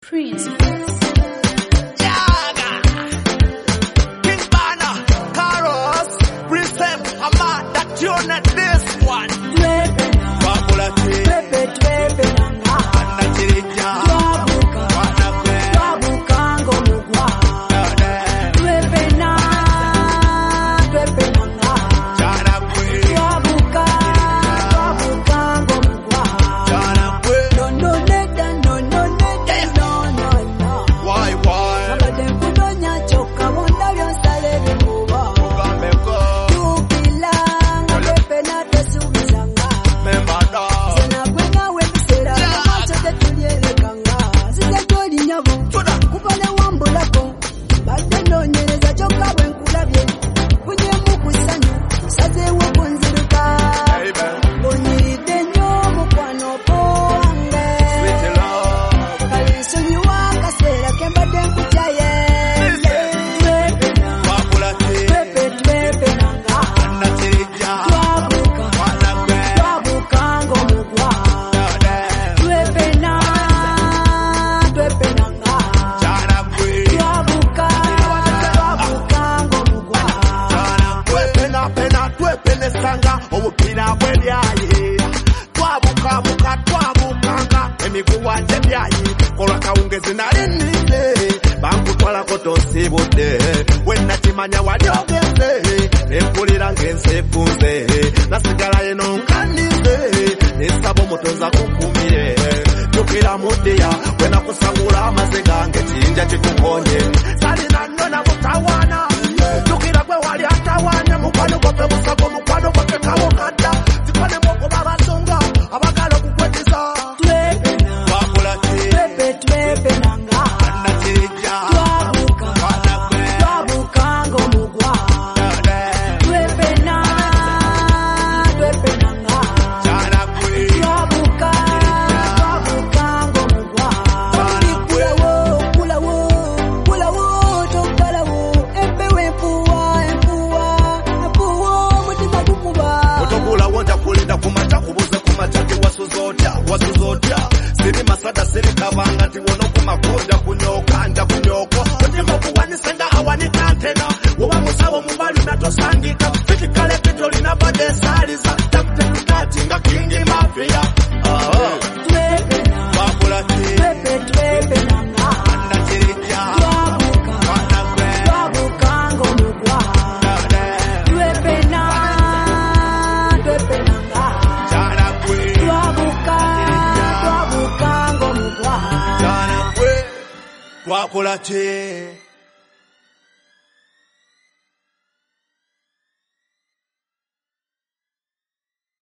Prince. Yaga, King Bana, Carlos, Precept, Hamad, that tune at this one. Babula T, Anna Chirija, Wana Kwe, Chana Kwe, Chana Kwe. Why? Ugambeko, member dog. Obupira bwelyaye twabukanga emiguwa gyebyaye kolwa kawungezi nalinire bankutwalako tonsibudde wenakimanya wali ogeze nempulira ng'ensefunze nasigalayo nonkanize nesaba omutonza kukumire jukira mudiya wenakusangula amaze gange kinja kikukonye salina nona mutawana jukira gwe wali atawana mukwano gwope musago mukwano gwope kawokadda zikone moko babasonga abagala okukwetiza bakula ki Anna Chirija Chana Kwe otokula wonja kulinda kumacha kubuze kumacha wasuzotya siri masada siri kabanga tiwono kumakonja kunyoko otima kuwanisenga awanikantena woba musawo mubali natosangika fitikale pitolina badesaliza takutekutatinga kingi mafia bakula ki Anna Chirija Wana Kwe Chana Kwe Chana Kwe twakola ki